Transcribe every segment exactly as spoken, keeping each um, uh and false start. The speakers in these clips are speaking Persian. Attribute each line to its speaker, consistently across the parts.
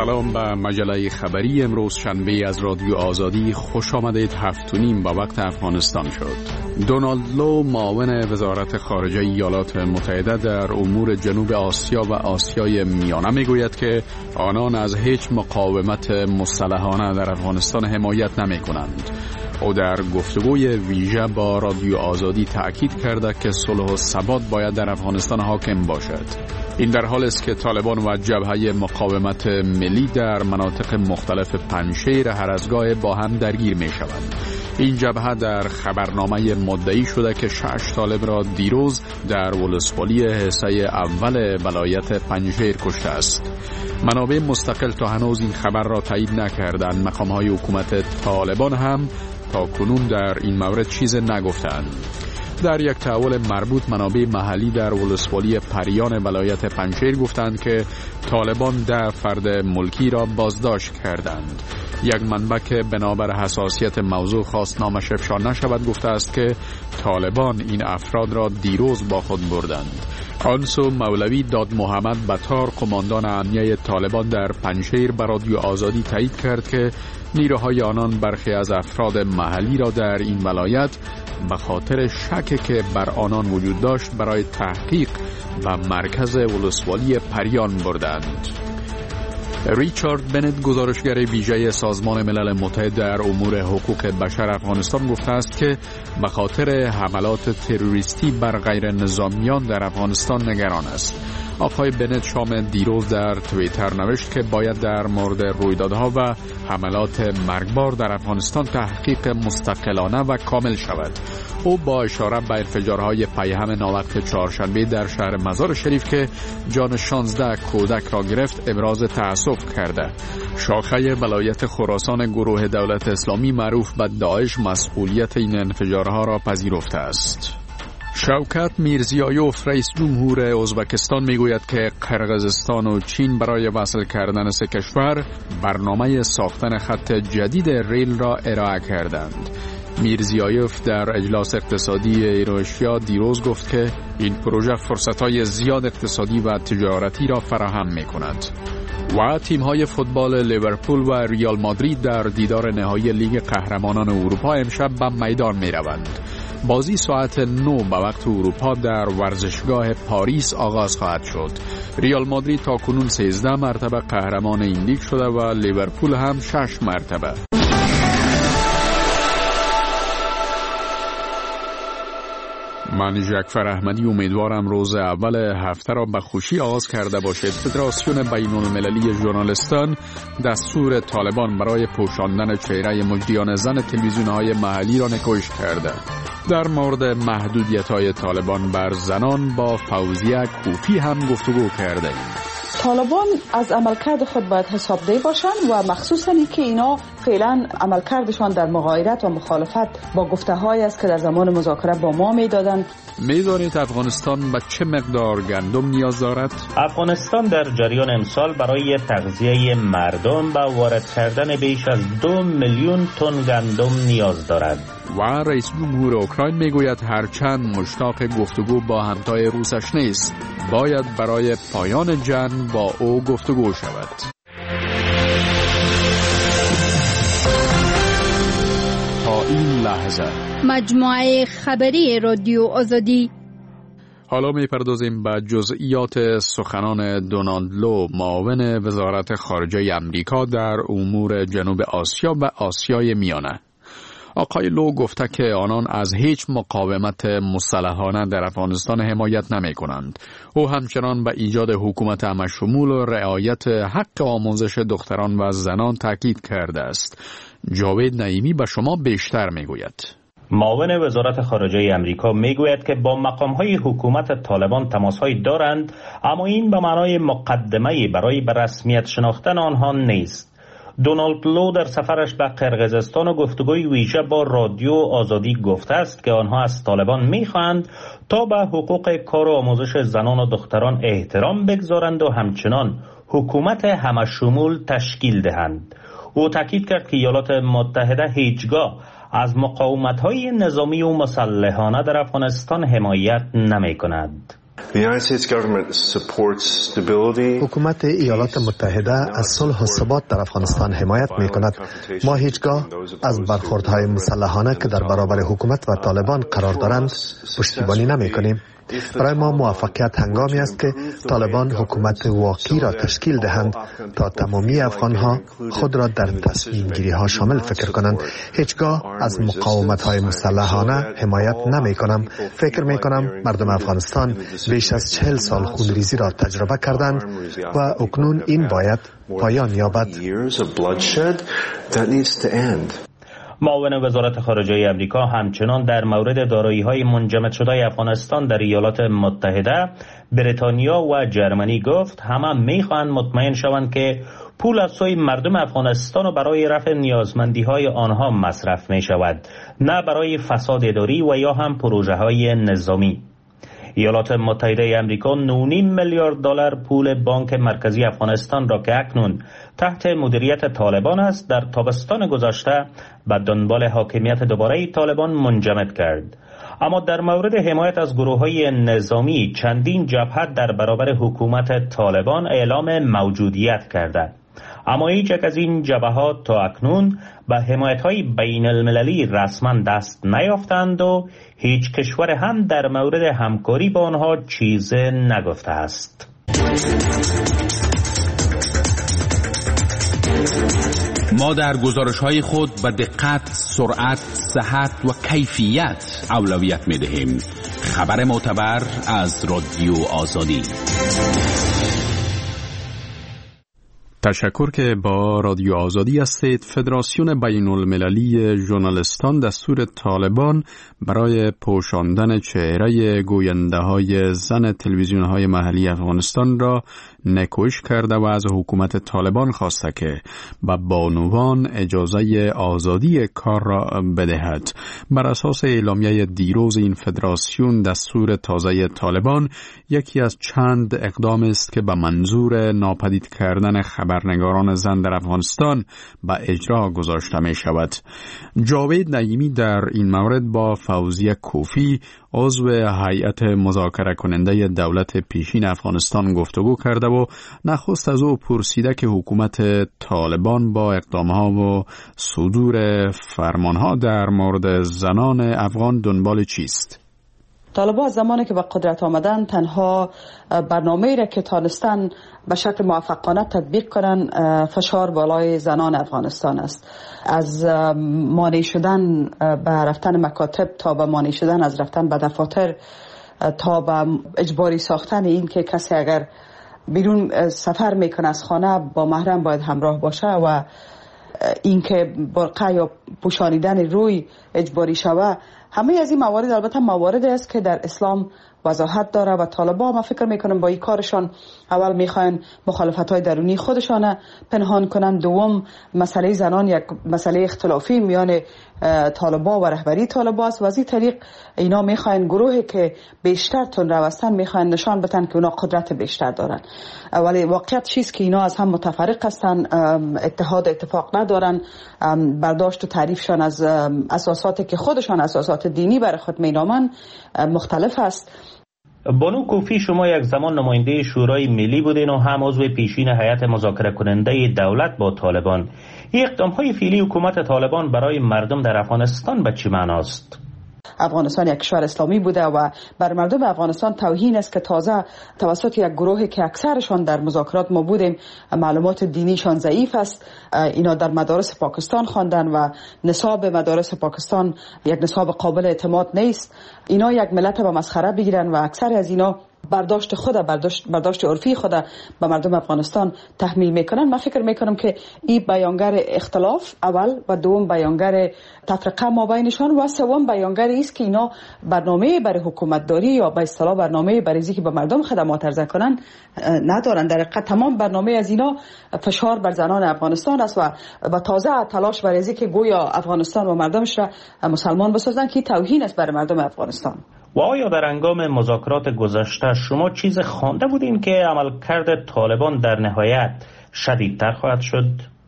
Speaker 1: سلام به مجله خبری امروز شنبه از رادیو آزادی. خوش آمدید. هفت و نیم با وقت افغانستان شد. دونالد لو معاون وزارت خارجه ایالات متحده در امور جنوب آسیا و آسیای میانه میگوید که آنان از هیچ مقاومت مسلحانه در افغانستان حمایت نمی کنند. او در گفتگوی ویژه با رادیو آزادی تأکید کرده که صلح و ثبات باید در افغانستان حاکم باشد. این در حالی است که طالبان و جبهه مقاومت ملی در مناطق مختلف پنجشیر هر از گاه با هم درگیر می شوند. این جبهه در خبرنامه مدعی شده که شش طالب را دیروز در ولسوالی حصه اول ولایت پنجشیر کشته است. منابع مستقل تا هنوز این خبر را تایید نکردند. مقام‌های حکومت طالبان هم تا کنون در این مورد چیز نگفتند. در یک تحول مربوط منابع محلی در ولسوالی پریان ولایت پنجشیر گفتند که طالبان ده فرد ملکی را بازداشت کردند. یک منبع که بنابر حساسیت موضوع خواست نامش افشا نشود گفته است که طالبان این افراد را دیروز با خود بردند. آنسو مولوی داد محمد بطار قماندان امنیه طالبان در پنجشیر به رادیو آزادی تایید کرد که نیروهای آنان برخی از افراد محلی را در این ولایت به خاطر شکی که بر آنان وجود داشت برای تحقیق و مرکز ولسوالی پریان بردند. ریچارد بنت گزارشگر ویژه سازمان ملل متحد در امور حقوق بشر افغانستان گفته است که به خاطر حملات تروریستی بر غیر نظامیان در افغانستان نگران است. آقای بنت شام دیروز در توییتر نوشت که باید در مورد رویدادها و حملات مرگبار در افغانستان تحقیق مستقلانه و کامل شود. او با اشاره به انفجارهای پیهم ناوقت چهارشنبه در شهر مزار شریف که جان شانزده کودک را گرفت ابراز تأسف کرده. شاخه ولایت خراسان گروه دولت اسلامی معروف به داعش مسئولیت این انفجارها را پذیرفته است. شوکت میرزیایوف رئیس جمهور ازبکستان میگوید که قرقیزستان و چین برای وصل کردن سه کشور برنامه ساختن خط جدید ریل را ارائه کردند. میرزیایوف در اجلاس اقتصادی ایروشیا دیروز گفت که این پروژه فرصت‌های زیاد اقتصادی و تجارتی را فراهم می‌کند. و تیم‌های فوتبال لیورپول و ریال مادرید در دیدار نهایی لیگ قهرمانان اروپا امشب به میدان می‌روند. بازی ساعت نه به وقت اروپا در ورزشگاه پاریس آغاز خواهد شد. ریال مادرید تا کنون سیزده مرتبه قهرمان این لیگ شده و لیورپول هم شش مرتبه. من جعفر احمدی امیدوارم روز اول هفته را به خوشی آغاز کرده باشید. فدراسیون بین المللی ژورنالیستان دستور طالبان برای پوشاندن چهره مجریان زن تلویزیون‌های محلی را نکوش کرده. در مورد محدودیت‌های طالبان بر زنان با فوزیه کوفی هم گفتگو کرده ایم.
Speaker 2: طالبان از عملکرد خود باید حسابدهی باشند و مخصوصاً که اینا فعلا عملکردشان در مغایرت و مخالفت با گفته‌هایی است که در زمان مذاکره با ما میدادند.
Speaker 1: می‌دانید افغانستان به چه مقدار گندم نیاز دارد؟
Speaker 3: افغانستان در جریان امسال برای تغذیه مردم به وارد کردن بیش از دو میلیون تن گندم نیاز دارد.
Speaker 1: و رئیس جمهور اوکراین میگوید هرچند مشتاق گفتگو با همتای روسش نیست، باید برای پایان جنگ با او گفتگو شود. تا این لحظه
Speaker 4: مجموعه خبری رادیو آزادی.
Speaker 1: حالا میپردازیم به جزئیات سخنان دونالد لو معاون وزارت خارجه امریکا در امور جنوب آسیا و آسیای میانه. آقای لو گفته که آنان از هیچ مقاومت مسلحانه در افغانستان حمایت نمی کنند. او همچنان به ایجاد حکومت همشمول و رعایت حق آموزش دختران و زنان تاکید کرده است. جاوید نعیمی به شما بیشتر می گوید.
Speaker 3: معاون وزارت خارجه امریکا میگوید که با مقام‌های حکومت طالبان تماس‌هایی دارند، اما این به معنای مقدمه‌ای برای به رسمیت شناختن آنها نیست. دونالد لو در سفرش به قرقیزستان و گفتگوی ویژه با رادیو آزادی گفته است که آنها از طالبان می‌خواهند تا به حقوق کار و آموزش زنان و دختران احترام بگذارند و همچنان حکومت همشمول تشکیل دهند. او تاکید کرد که ایالات متحده هیچگاه از مقاومت‌های نظامی و مسلحانه در افغانستان حمایت نمی‌کند.
Speaker 5: حکومت ایالات متحده از صلح و ثبات در افغانستان حمایت می کند. ما هیچگاه از برخوردهای مسلحانه که در برابر حکومت و طالبان قرار دارند پشتیبانی نمی کنیم. برای ما موفقیت هنگامی است که طالبان حکومت واقعی را تشکیل دهند تا تمامی افغانها خود را در تصمیم گیری ها شامل فکر کنند. هیچگاه از مقاومت های مسلحانه حمایت نمی کنم. فکر می کنم مردم افغانستان بیش of چهل سال خونریزی را تجربه کردند و اکنون این باید پایان یابد.
Speaker 3: معاون وزارت خارجه امریکا همچنان در مورد دارایی‌های منجمد شده افغانستان در ایالات متحده، بریتانیا و جرمنی گفت همه می‌خواهند مطمئن شوند که پول از سوی مردم افغانستان و برای رفع نیازمندی‌های آنها مصرف می‌شود، نه برای فساد اداری و یا هم پروژه‌های نظامی. ایالات متحده امریکا نه و نیم میلیارد دلار پول بانک مرکزی افغانستان را که اکنون تحت مدیریت طالبان است در تابستان گذشته به دنبال حاکمیت دوباره طالبان منجمد کرد. اما در مورد حمایت از گروه‌های نظامی چندین جبهه در برابر حکومت طالبان اعلام موجودیت کرده، اما هیچ یک از این جبهات تا اکنون به حمایت‌های بین المللی رسما دست نیافتند و هیچ کشور هم در مورد همکاری با آنها چیز نگفته است.
Speaker 1: ما در گزارش‌های خود به دقت، سرعت، صحت و کیفیت اولویت می‌دهیم. خبر معتبر از رادیو آزادی. تشکر که با رادیو آزادی هستید. فدراسیون بین المللی ژورنالیستان دستور طالبان برای پوشاندن چهره گوینده های زن تلویزیون های محلی افغانستان را نکوش کرده و از حکومت طالبان خواسته که به بانوان اجازه آزادی کار را بدهد. بر اساس اعلامیه دیروز این فدراسیون، دستور تازه طالبان یکی از چند اقدام است که به منظور ناپدید کردن خبرنگاران زن در افغانستان به اجرا گذاشته می شود. جاوید نعیمی در این مورد با فوزیه کوفی، عضو هیئت مذاکره کننده دولت پیشین افغانستان گفتگو کرده و نخست از او پرسیده که حکومت طالبان با اقدامها و صدور فرمانها در مورد زنان افغان دنبال چیست؟
Speaker 2: طالبان زمانی که به قدرت آمدن تنها برنامه‌ای را که تانستن به شکل موفقانه تطبیق کنن فشار بالای زنان افغانستان است. از مانع شدن به رفتن مکاتب تا به مانع شدن از رفتن به دفاتر تا به اجباری ساختن این که کسی اگر بیرون سفر میکنه از خانه با محرم باید همراه باشه و اینکه برقه یا پوشانیدن روی اجباری شوه. همه از این موارد البته مواردی است که در اسلام وضاحت داره و طالبان ما فکر میکنم با این کارشان اول میخواین مخالفت‌های درونی خودشان پنهان کنن، دوم مسئله زنان یک مسئله اختلافی میان طالبان و رهبری طالبان است و از این طریق اینا میخواین گروهی که بیشتر تون روستن میخواین نشان بدن که اونا قدرت بیشتر دارن. ولی واقعیت چیست که اینا از هم متفرق هستن، اتحاد اتفاق ندارن، برداشت و تعریفشان از اساساتی که خودشان اساسات دینی برای خود مینامن مختلف است.
Speaker 3: بانو کوفی، شما یک زمان نماینده شورای ملی بودین و هم عضو پیشین هیئت مذاکره کننده دولت با طالبان. این اقدام‌های فعلی حکومت طالبان برای مردم در افغانستان به چه معناست؟
Speaker 2: افغانستان یک کشور اسلامی بوده و بر مردم افغانستان توهین است که تازه توسط یک گروهی که اکثرشان در مذاکرات ما بودیم معلومات دینیشان ضعیف است، اینا در مدارس پاکستان خواندن و نصاب مدارس پاکستان یک نصاب قابل اعتماد نیست. اینا یک ملت به مسخره بگیرن و اکثر از اینا برداشت خود برداشت برداشت عرفی خود به مردم افغانستان تحمیل میکنن. من فکر میکنم که این بیانگر اختلاف اول و دوم بیانگر تفرقه ما بینشان و سوم بیانگر است که اینا برنامه برای حکومت داری یا به اصطلاح برنامه برای اینکه به مردم خدمات عرضه کنن ندارن. در حقیقت تمام برنامه از اینا فشار بر زنان افغانستان است و و تازه تلاش برای اینکه گویا افغانستان و مردمش را مسلمان بسازن که توهین است برای مردم افغانستان.
Speaker 3: و آیا در هنگام مذاکرات گذشته شما چیز خوانده بودین که عملکرد طالبان در نهایت شدیدتر خواهد شد؟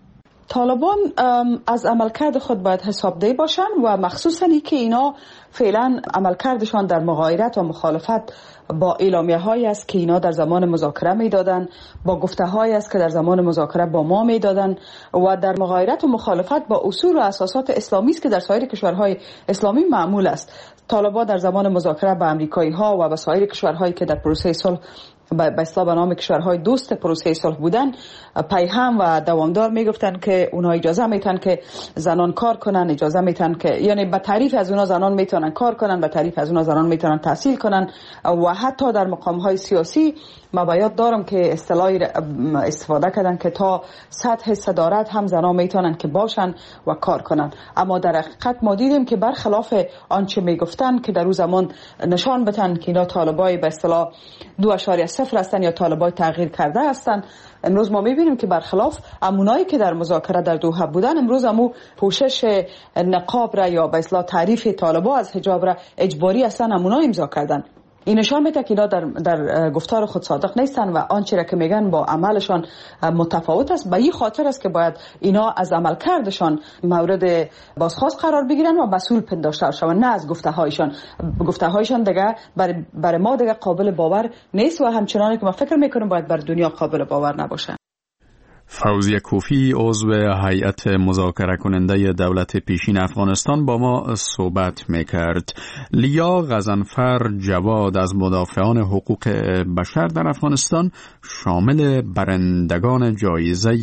Speaker 2: طالبان از عملکرد خود باید حسابدهی باشن و مخصوصا ای که اینا فعلا عملکردشان در مغایرت و مخالفت با اعلامیه هایی است که اینا در زمان مذاکره میدادن، با گفته هایی است که در زمان مذاکره با ما میدادن و در مغایرت و مخالفت با اصول و اساسات اسلامی است که در سایر کشورهای اسلامی معمول است. طالبان در زمان مذاکره با امریکایی ها و با سایر کشورهایی که در پروسه صلح به اصطلاح به نام کشورهای دوست پروسه صلح بودن پیهم و دوامدار میگفتن که اونها اجازه میتن که زنان کار کنن، اجازه میتن که یعنی به تعریف از اونها زنان میتونن کار کنن، به تعریف از اونها زنان میتونن تحصیل کنن و حتی در مقام های سیاسی ما باید دارم که اصطلاحی استفاده کردن که تا سطح صدارت هم زنان میتونن که باشن و کار کنن. اما در حقیقت ما دیدیم که برخلاف آنچه میگفتن که در اون زمان نشان بدن که اینا طالبای به اصطلاح دو اشاریه صفر هستن یا طالبای تغییر کرده هستن، امروز ما میبینیم که برخلاف امونایی که در مذاکره در دوحه بودن امروز امو پوشش نقاب را یا به اصطلاح تعریف طالبا از حجاب را اجباری هستن امونا امضا کردن. این نشان میده که اینا در, در گفتار خود صادق نیستن و آنچه را که میگن با عملشان متفاوت است. به این خاطر است که باید اینا از عمل کردشان مورد بازخواست قرار بگیرن و مسئول پنداشته شوند، نه از گفته هایشان. گفته هایشان دیگه برای بر ما دیگه قابل باور نیست و همچنانی که ما فکر میکنیم باید بر دنیا قابل باور نباشه.
Speaker 1: فوزیه کوفی عضو هیئت مذاکره کننده دولت پیشین افغانستان با ما صحبت میکرد. لیا غضنفر جواد از مدافعان حقوق بشر در افغانستان شامل برندگان جایزه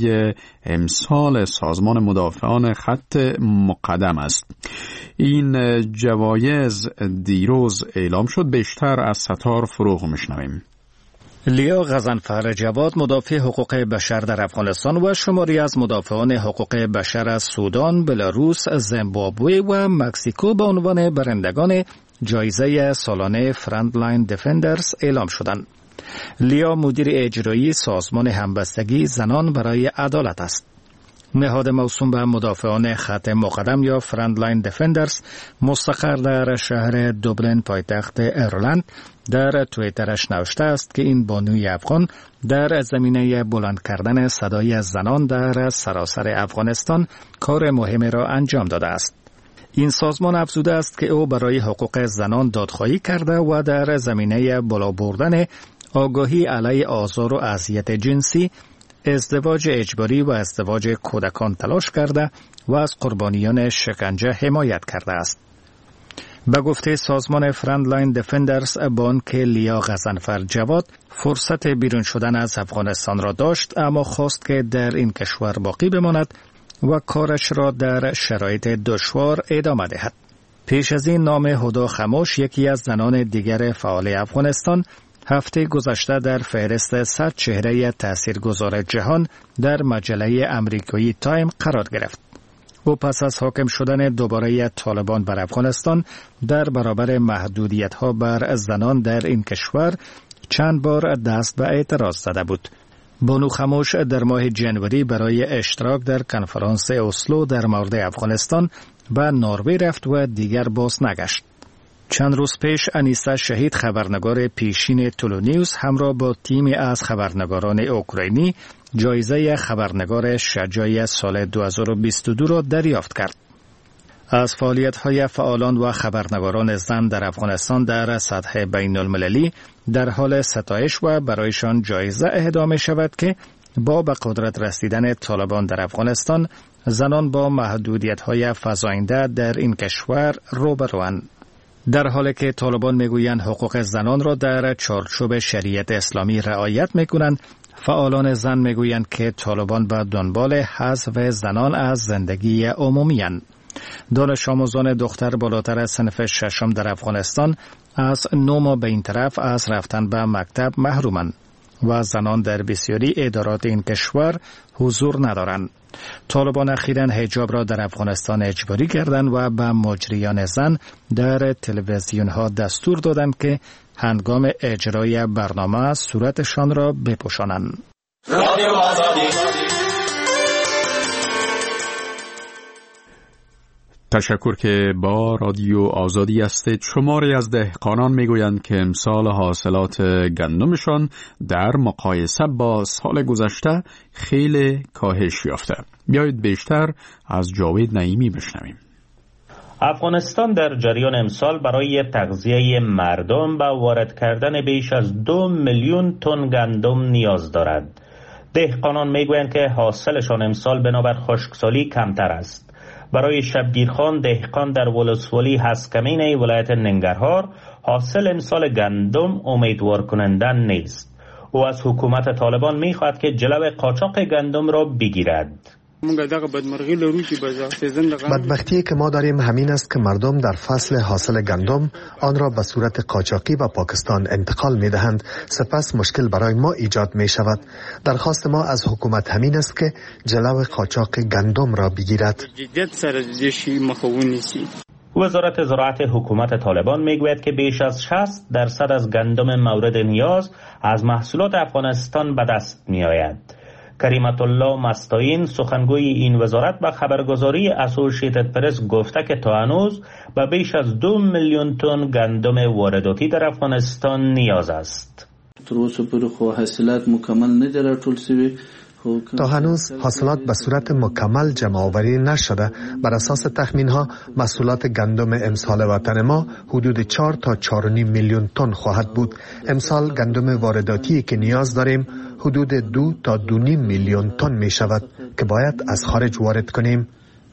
Speaker 1: امسال سازمان مدافعان خط مقدم است. این جوایز دیروز اعلام شد. بیشتر از ستار فروغ میشنویم.
Speaker 6: لیا غضنفر جواد مدافع حقوق بشر در افغانستان و شماری از مدافعان حقوق بشر از سودان، بلاروس، زیمبابوه و مکزیکو به عنوان برندگان جایزه سالانه فرندلاین دیفندرز اعلام شدند. لیا مدیر اجرایی سازمان همبستگی زنان برای عدالت است. نهاد موسوم به مدافعان خط مقدم یا فرندلاین دیفندرز مستقر در شهر دوبلین پایتخت ایرلند در توییترش نوشته است که این بانوی افغان در زمینه بلند کردن صدای زنان در سراسر افغانستان کار مهمی را انجام داده است. این سازمان افزوده است که او برای حقوق زنان دادخواهی کرده و در زمینه بالا بردن آگاهی علیه آزار و اذیت جنسی، ازدواج اجباری و ازدواج کودکان تلاش کرده و از قربانیان شکنجه حمایت کرده است. به گفته سازمان فرندلاین دیفندرز، بانک لیا غضنفر جواد فرصت بیرون شدن از افغانستان را داشت، اما خواست که در این کشور باقی بماند و کارش را در شرایط دشوار ادامه دهد. پیش از این نام هدا خموش، یکی از زنان دیگر فعال افغانستان، هفته گذشته در فهرست صد چهره تاثیرگذار جهان در مجله امریکایی تایم قرار گرفت. او پس از حاکم شدن دوباره طالبان بر افغانستان در برابر محدودیت‌ها بر زنان در این کشور چند بار دست به اعتراض زده بود. بانو خموش در ماه جنوری برای اشتراک در کنفرانس اسلو در مورد افغانستان به نروژ رفت و دیگر باز نگشت. چند روز پیش انیسه شهید، خبرنگار پیشین تولو نیوز، همراه با تیمی از خبرنگاران اوکراینی جایزه خبرنگار شجاع سال دو هزار و بیست و دو را دریافت کرد. از فعالیت‌های فعالان و خبرنگاران زن در افغانستان در سطح بین المللی در حال ستایش و برایشان جایزه اهدا می شود که با به قدرت رسیدن طالبان در افغانستان زنان با محدودیت‌های فزاینده در این کشور روبروند. در حالی که طالبان میگویند حقوق زنان را در چارچوب شریعت اسلامی رعایت میکنند، فعالان زن میگویند که طالبان به دنبال حذف زنان از زندگی عمومی اند. دانش آموزان دختر بالاتر از صنف ششم در افغانستان از نه ماه به این طرف از رفتن به مکتب محرومند و زنان در بسیاری ادارات این کشور حضور ندارند. طالبان اخیراً حجاب را در افغانستان اجباری کردند و به مجریان زن در تلویزیون ها دستور دادند که هنگام اجرای برنامه صورتشان را بپوشانند. رادیو آزادی.
Speaker 1: تشکر که با رادیو آزادی هستید. شماری از دهقانان میگویند که امسال حاصلات گندمشان در مقایسه با سال گذشته خیلی کاهش یافته. بیایید بیشتر از جاوید نعیمی بشنویم.
Speaker 3: افغانستان در جریان امسال برای تغذیه مردم و وارد کردن بیش از دو میلیون تن گندم نیاز دارد. دهقانان میگویند که حاصلشان امسال بنابر خشکسالی کمتر است. برای شبگیرخان دهقان در ولسوالی هسکمین ولایت ننگرهار حاصل امسال گندم امیدوار کننده نیست. او از حکومت طالبان میخواهد که جلو قاچاق گندم را بگیرد.
Speaker 5: بدبختی که ما داریم همین است که مردم در فصل حاصل گندم آن را به صورت قاچاقی به پاکستان انتقال می دهند. سپس مشکل برای ما ایجاد می شود. درخواست ما از حکومت همین است که جلو قاچاق گندم را بگیرد.
Speaker 3: وزارت زراعت حکومت طالبان میگوید که بیش از شصت درصد از گندم مورد نیاز از محصولات افغانستان به دست می آید. کریمت الله مستعین سخنگوی این وزارت به خبرگزاری اسوسییتد پرس گفته که تا هنوز به بیش از دو میلیون تن گندم وارداتی در افغانستان نیاز است.
Speaker 5: تا هنوز حاصلات به صورت مکمل جمع آوری نشده. بر اساس تخمین ها محصولات گندم امسال وطن ما حدود چهار تا چهار و نیم میلیون تن خواهد بود. امسال گندم وارداتی که نیاز داریم حدود دو تا دو نیم میلیون تن می شود که باید از خارج وارد کنیم.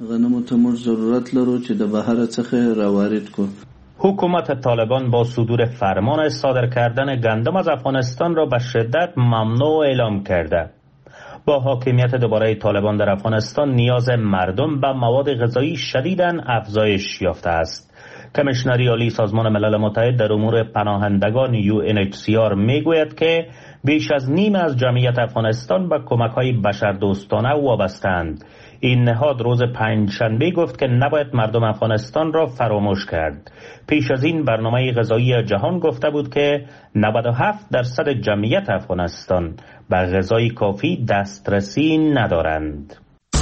Speaker 3: حکومت طالبان با صدور فرمان صادر کردن گندم از افغانستان را به شدت ممنوع اعلام کرده. با حاکمیت دوباره طالبان در افغانستان نیاز مردم به مواد غذایی شدیداً افزایش یافته است. کمیشنری عالی سازمان ملل متحد در امور پناهندگان یو ان اچ سی آر میگوید که بیش از نیم از جمعیت افغانستان به کمک‌های بشردوستانه وابسته‌اند. این نهاد روز پنجشنبه گفت که نباید مردم افغانستان را فراموش کرد. پیش از این برنامه غذایی جهان گفته بود که نود و هفت درصد جمعیت افغانستان به غذای کافی دسترسی ندارند.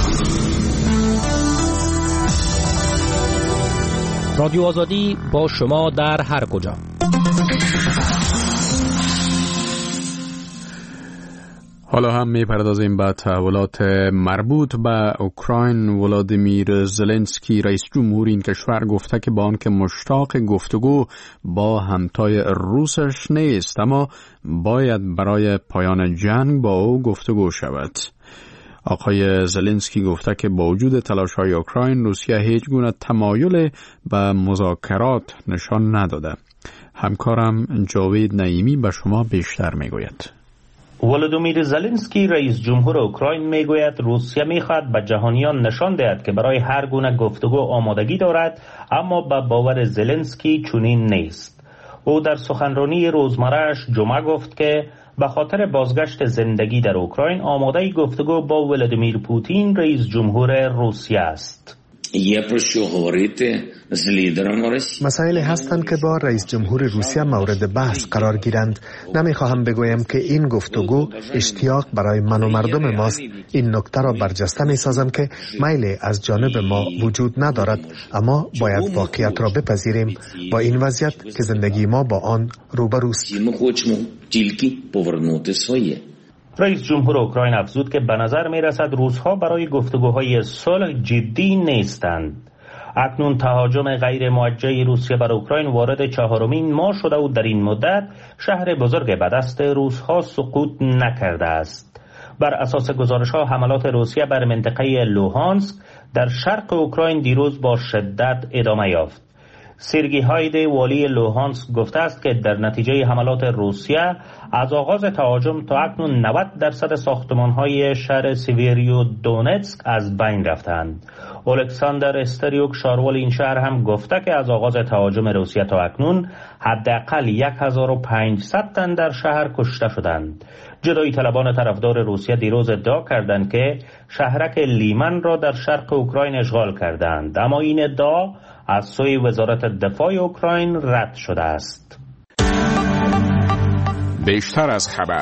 Speaker 7: رادیو آزادی با شما در هر کجا.
Speaker 1: حالا هم می‌پردازیم به تحولات مربوط به اوکراین. ولادیمیر زلنسکی رئیس جمهور این کشور گفته که با آنکه مشتاق گفتگو با همتای روسش نیست، اما باید برای پایان جنگ با او گفتگو شود. آقای زلنسکی گفته که با وجود تلاش‌های اوکراین روسیه هیچ گونه تمایل به مذاکرات نشان نداده. همکارم جاوید نعیمی به شما بیشتر میگوید.
Speaker 3: ولادیمیر زلنسکی رئیس جمهور اوکراین میگوید روسیه میخواهد به جهانیان نشان دهد که برای هر گونه گفتگو آمادگی دارد، اما به باور زلنسکی چنین نیست. او در سخنرانی روزمره‌اش جمعه گفت که به خاطر بازگشت زندگی در اوکراین آماده گفتگو با ولادیمیر پوتین رئیس جمهور روسیه است.
Speaker 5: مسائلی هستند که با رئیس جمهور روسیه مورد بحث قرار گیرند. نمیخواهم بگویم که این گفتگو اشتیاق برای من و مردم ماست. این نکته را برجسته میسازم که میلی از جانب ما وجود ندارد، اما باید واقعیت را بپذیریم. با این وضعیت که زندگی ما با آن روبروست.
Speaker 3: رئیس جمهور اوکراین افزود که به نظر می رسد روس‌ها برای گفتگوهای صلح جدی نیستند. اکنون تهاجم غیر موجه روسیه بر اوکراین وارد چهارمین ماه شده و در این مدت شهر بزرگ به دست روس‌ها سقوط نکرده است. بر اساس گزارش‌ها حملات روسیه بر منطقه لوهانسک در شرق اوکراین دیروز با شدت ادامه یافت. سرگی هاید والی لوهانسک گفته است که در نتیجه حملات روسیه از آغاز تهاجم تا اکنون نود درصد ساختمان‌های شهر سیویریو دونتسک از بین رفتند. الکساندر استریوک شاروال این شهر هم گفته که از آغاز تهاجم روسیه تا اکنون حداقل هزار و پانصد تن در شهر کشته شدند. جدایی طلبان طرفدار روسیه دیروز ادعا کردند که شهرک لیمن را در شرق اوکراین اشغال کردند، اما این ادعا از سوی وزارت دفاع اوکراین رد شده است.
Speaker 1: بیشتر از خبر.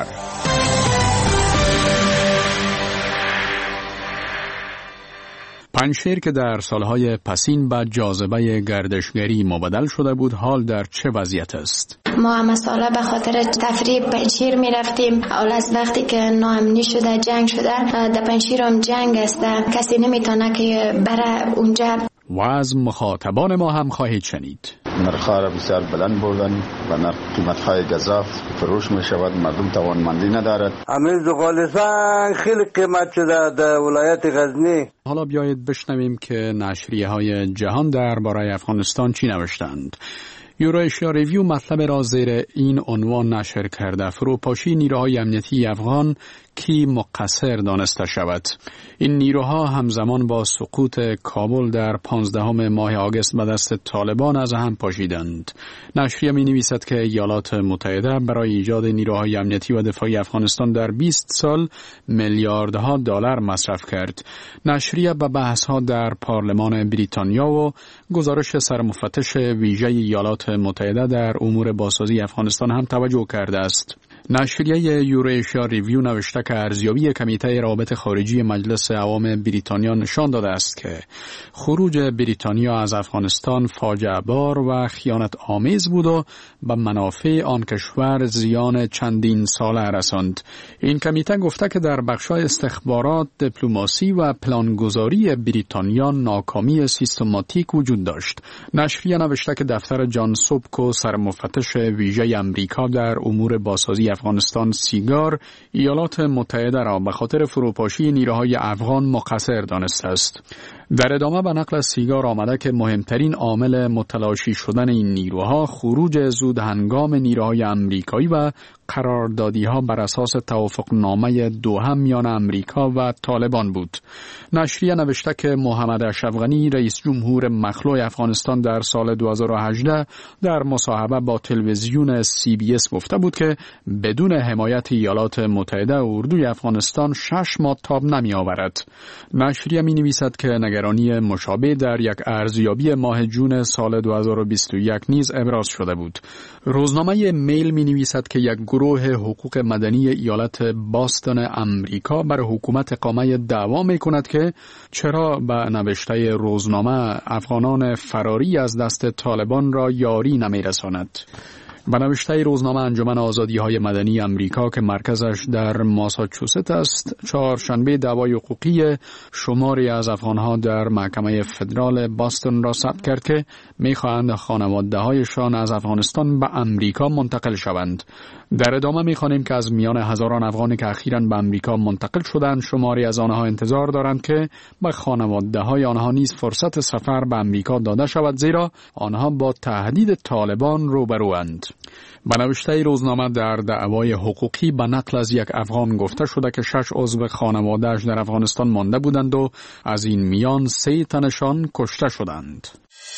Speaker 1: پنجشیر که در سالهای پسین به جاذبه گردشگری مبدل شده بود، حال در چه وضعیت است؟
Speaker 8: ما هم سالا به خاطر تفریح پنجشیر می رفتیم. اول از وقتی که ناامنی شده، جنگ شده، در پنجشیر هم جنگ است، کسی نمیتونه که بره اونجا.
Speaker 1: و از مخاطبان ما هم خواهید شنید.
Speaker 9: نرخ‌ها را بسیار بلند بردن و نرخ قیمت‌های گزاف فروش می شود، مردم توانمندی ندارد.
Speaker 10: همین زغال‌سنگ خیلی قیمت شده در ولایت غزنی.
Speaker 1: حالا بیایید بشنویم که نشریه‌های جهان درباره افغانستان چی نوشتند. یورایشیا ریویو مطلب را زیر این عنوان نشر کرده: فروپاشی نیروهای امنیتی افغان کی مقصر دانسته شود. این نیروها همزمان با سقوط کابل در پانزدهم ماه آگوست به دست طالبان از هم پاشیدند. نشریه می نویسد که ایالات متحده برای ایجاد نیروهای امنیتی و دفاعی افغانستان در بیست سال میلیاردها دلار مصرف کرد. نشریه به بحث‌ها در پارلمان بریتانیا و گزارش سرمفتش ویژه ایالات متحده در امور بازسازی افغانستان هم توجه کرده است. نشریه یورایشیا ریویو نوشته که ارزیابی کمیته روابط خارجی مجلس عوام بریتانیا نشان داده است که خروج بریتانیا از افغانستان فاجعه بار و خیانت آمیز بود و به منافع آن کشور زیان چندین ساله رساند. این کمیته گفته که در بخش‌های استخبارات، دیپلماسی و پلانگذاری بریتانیا ناکامی سیستماتیک وجود داشت. نشریه نوشته که دفتر جان سوبکو سرمفتش ویژه امریکا در امور بازسازی افغانستان سیگار ایالات متحده را به خاطر فروپاشی نیروهای افغان مقصر دانسته است. در ادامه به نقل سیگار آمده که مهمترین عامل متلاشی شدن این نیروها خروج زود هنگام نیروهای امریکایی و قراردادی ها بر اساس توافقنامه دوحه میان امریکا و طالبان بود. نشریه نوشته که محمد اشرف غنی رئیس جمهور مخلوع افغانستان در سال دو هزار و هجده در مصاحبه با تلویزیون سی بی اس گفته بود که بدون حمایت ایالات متحده اردوی افغانستان شش ماه تاب نمی آورد. نشریه می نویسد که نگرانی مشابه در یک ارزیابی ماه جون سال دو هزار و بیست و یک نیز ابراز شده بود. روزنامه میل می نویسد که یک گروه حقوق مدنی ایالت باستون امریکا بر حکومت اقامه دعوا می کند که چرا به نوشته روزنامه افغانان فراری از دست طالبان را یاری نمی رساند. به نوشته روزنامه انجمن آزادی‌های مدنی امریکا که مرکزش در ماساچوست است، چهارشنبه دعوای حقوقی شماری از افغان‌ها در محکمه فدرال باستون را ثبت کرد که می‌خواهند خانواده‌هایشان از افغانستان به امریکا منتقل شوند. در ادامه می‌خوانیم که از میان هزاران افغانی که اخیراً به امریکا منتقل شدند، شماری از آنها انتظار دارند که به خانواده‌های آنها نیز فرصت سفر به امریکا داده شود، زیرا آنها با تهدید طالبان روبروند. به نوشته روزنامه در دعوای حقوقی به نقل از یک افغان گفته شده که شش عضو خانواده‌اش در افغانستان مانده بودند و از این میان سه تنشان کشته شدند.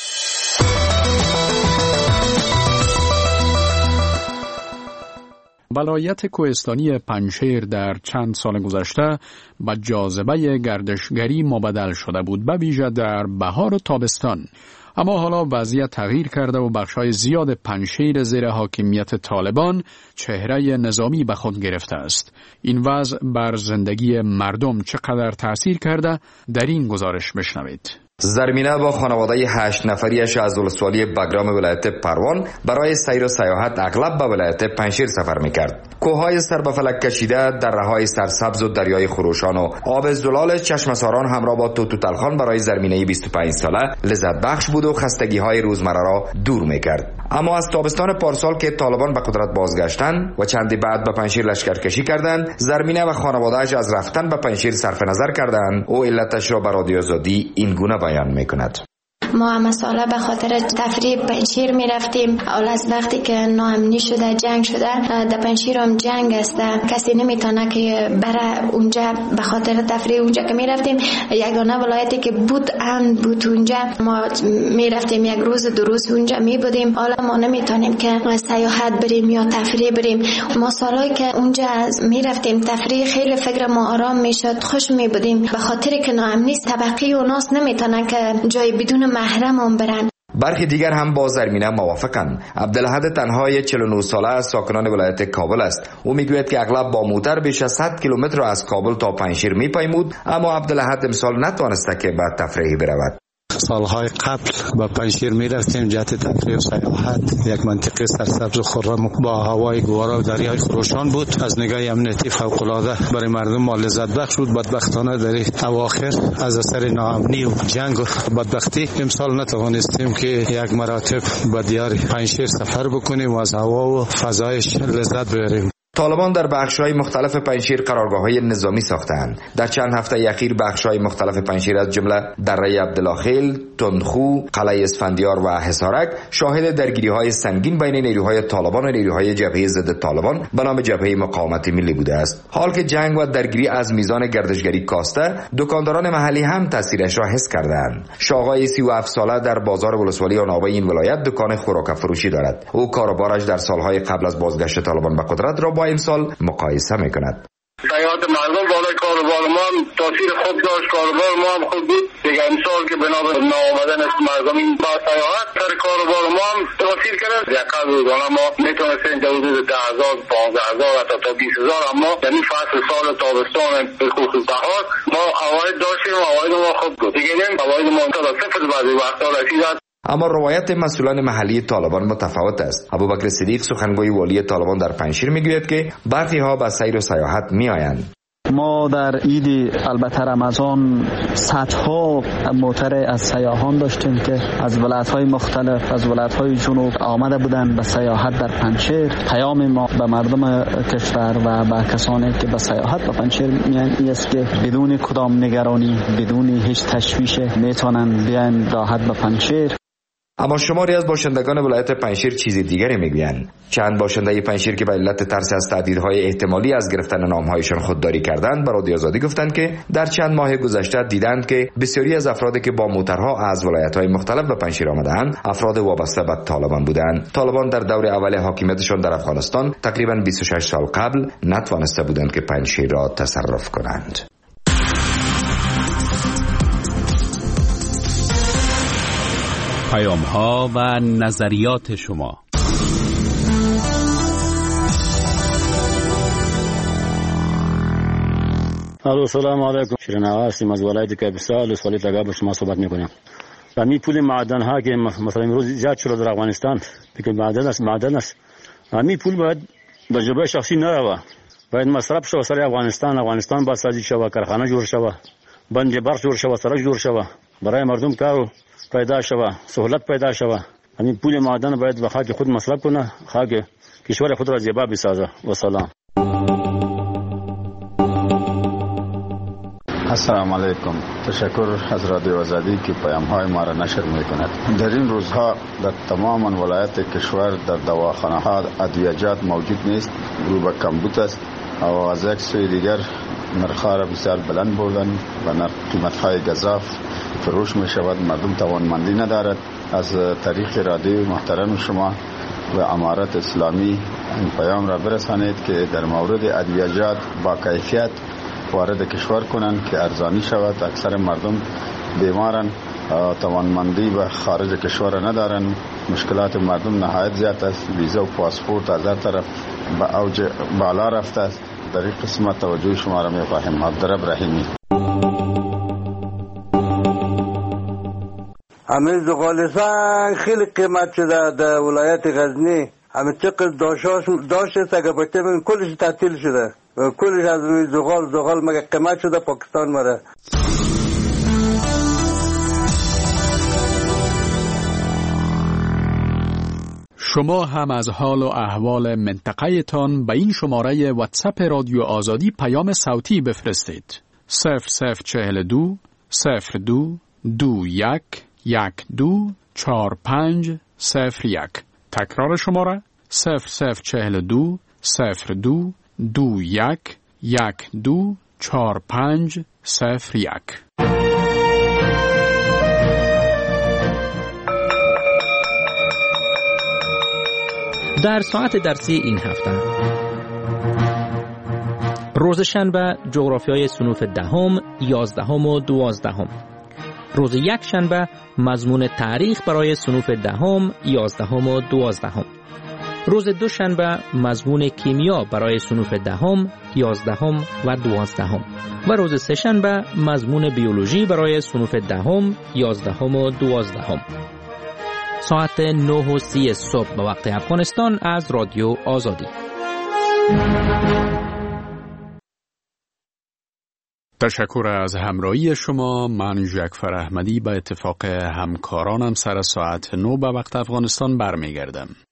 Speaker 1: ولایت کوهستانی پنجشیر در چند سال گذشته به جاذبه گردشگری مبدل شده بود، به ویژه در بهار و تابستان. اما حالا وضعیت تغییر کرده و بخش‌های زیاد پنجشیر زیر حاکمیت طالبان چهره نظامی به خود گرفته است. این وضع بر زندگی مردم چقدر تأثیر کرده در این گزارش بشنوید.
Speaker 11: زرمینه با خانواده هشت نفریش از ولسوالی بگرام ولایت پروان برای سیر و سیاحت اغلب به ولایت پنجشیر سفر میکرد. کوههای سر به فلک کشیده، دره‌های سرسبز و دریای خروشان و آب زلال چشمساران همراه با توتوتلخان برای زرمینه بیست و پنج ساله لذت بخش بود و خستگی‌های روزمره را دور میکرد. اما از تابستان پارسال که طالبان به قدرت بازگشتند و چندی بعد به پنجشیر لشکرکشی کردند، زرمینه و خانواده‌اش از رفتن به پنجشیر صرف نظر کردند و علتش را به رادیو آزادی این گونه بیان میکند.
Speaker 8: ما هم سالا به خاطر تفریح پنجشیر می رفتیم. اول از وقتی که ناامنی شده، جنگ شده، در پنجشیر هم جنگ است، کسی نمیتونه که بره اونجا. به خاطر تفریح اونجا که می رفتیم، یگانه ولایتی که بود امن بود اونجا. ما می رفتیم یک روز دو روز اونجا می بودیم. حالا ما نمیتونیم که سیاحت بریم یا تفریح بریم. ما سالایی که اونجا می رفتیم تفریح، خیلی فکر ما آرام میشد، خوش می بودیم. به خاطر که ناامنی طبقی و ناس نمیتونن که جای بدون محرم هم برن.
Speaker 11: برخی دیگر هم با زرمینه موافقند. عبدالاحد تنهای چهل و نه ساله از ساکنان ولایت کابل است. او میگوید که اغلب با موتر بیش از صد کیلومتر از کابل تا پنجشیر میپیمود، اما عبدالاحد امسال نتوانسته که به تفریح برود.
Speaker 12: سالهای قبل با پنجشیر می رفتیم جهت تفریح و سیاحت. یک منطقه سرسبز و خرم با هوای گوارا و دریای خروشان بود. از نگاه امنیتی فوق العاده برای مردم ما لذت بخش بود. بدبختانه در اواخر از اثر ناامنی و جنگ و بدبختی امسال نتوانستیم که یک مراتب به دیار پنجشیر سفر بکنیم و از هوا و فضایش لذت ببریم.
Speaker 11: طالبان در بخش‌های مختلف پنجشیر قرارگاه‌های نظامی ساختند. در چند هفته اخیر بخش‌های مختلف پنجشیر از جمله دره عبدالخیل، تندخو، قلعه اسفندیار و حصارک شاهد درگیری‌های سنگین بین نیروهای طالبان و نیروهای جبهه ضد طالبان به نام جبهه مقاومت ملی بوده است. حال که جنگ و درگیری از میزان گردشگری کاسته، دکانداران محلی هم تاثیرش را حس کردند. شاغای سی و هفت ساله در بازار ولسوالی آنابه این ولایت دکان خوراک فروشی دارد. او کاروبارش در سالهای قبل از بازگشت طالبان به قدرت را با این سال مقایسه میکند.
Speaker 13: سیاحت مردم بالای کاروبار ما هم تاثیر خوب داشت، کاروبار ما هم خوب بود. دیگه امسال که بنا به ناآمدن مردم این با سیاحت سر کاروبار ما هم تاثیر کرد. یکم روزانه ما میتونستیم در حدود ده هزار، پانزده هزار حتی تا بیست هزار، اما در این فصل سال تابستان به خصوص بهار ما عواید داشتیم و عواید ما خوب بود. دیگه نیم عواید ما تا صفر بعضی وقتا رسید.
Speaker 11: اما روایت مسئولان محلی طالبان متفاوت است. ابوبکر صدیق سخنگوی والی طالبان در پنجشیر میگوید که برخی ها به سیر و سیاحت میآیند.
Speaker 14: ما در عید البته رمضان صدها موتر از سیاحان داشتیم که از ولایت‌های مختلف از ولایت‌های جنوب آمده بودند به سیاحت در پنجشیر. پیام ما به مردم کشور و به کسانی که به سیاحت به پنجشیر میان است که بدون کدام نگرانی، بدون هیچ تشویش میتونن بیان راحت به پنجشیر.
Speaker 11: اما شماری از باشندگان ولایت پنجشیر چیز دیگری میگویند. چند باشنده پنجشیر که به علت ترس از تهدیدهای احتمالی از گرفتن نامهایشان خودداری کردند به رادیو آزادی گفتند که در چند ماه گذشته دیدند که بسیاری از افرادی که با موترها از ولایت‌های مختلف به پنجشیر آمدند افراد وابسته به طالبان بودند. طالبان در دور اول حاکمیتشان در افغانستان تقریباً بیست و شش سال قبل نتوانسته بودند که پنجشیر را تصرف کنند.
Speaker 1: پیام ها و نظریات شما.
Speaker 15: الو سلام علیکم. شیرین هستیم از ولایت کاپیسا سالی تگا با شما صحبت میکنیم. همین پول معدن ها که مثلا امروز زیاد شده در افغانستان که معدن است معدن است همین پول باید به جبهه شخصی نروه، باید مصرف شود سر افغانستان. افغانستان باید سازی شود، کارخانه جوړ شود، بند برق جوړ شود، سړک جوړ شود، برای مردم کار پیدا شود، سهولت پیدا شود. همین پول معدن باید به خاک خود مصرف کنه، خاک کشور خود را زیبا بسازه. و سلام.
Speaker 9: السلام علیکم. تشکر از رادیو آزادی که پیام های ما را نشر می کند. در این روزها در تمام ولایت کشور در دواخانه ها ادویه‌جات موجود نیست، رو به کمبود است و از یک سوی دیگر نرخ‌ها را بسیار بلند بردن و نرخ قیمت های گزاف فروش می شود. مردم توانمندی ندارد. از طریق رادیو محترم شما و امارت اسلامی این پیام را برسانید که در مورد ادویه‌جات با کیفیت وارد کشور کنند که ارزانی شود. اکثر مردم بیمارن، توانمندی و خارج کشور ندارن. مشکلات مردم نهایت زیاد است. ویزا و پاسپورت از هر طرف به اوج بالا رفته است. در این قسمت توجه شما را می‌خواهیم. عبدالرب رحیمی.
Speaker 10: همین زغال سنگ خیلی قیمت شده در ولایت غزنی. همه چقدر داشتش داشته سگه پشته من کلش تعطیل شده. کلش از روی زغال زغال مگه قیمت شده پاکستان مره.
Speaker 1: شما هم از حال و احوال منطقه تان به این شماره واتساپ رادیو آزادی پیام صوتی بفرستید. صفر صفر چهل دو صفر دو دو یک یک دو چار پنج صفر یک. تکرار شماره صفر صفر چهل دو صفر دو دو یک یک دو چار پنج صفر یک.
Speaker 7: در ساعت درسی این هفته روز شنبه جغرافیای صنوف دهم، یازدهم و دوازدهم. روز یک شنبه مضمون تاریخ برای صنوف دهم، یازدهم و دوازدهم. روز دوشنبه مضمون کیمیا برای صنوف دهم، یازدهم و دوازدهم. و روز سه‌شنبه مضمون بیولوژی برای صنوف دهم، یازدهم و دوازدهم. ساعت نه و سی صبح به وقت افغانستان از رادیو آزادی.
Speaker 1: تشکر از همراهی شما. من جعفر احمدی به اتفاق همکارانم سر ساعت نه به وقت افغانستان برمیگردم.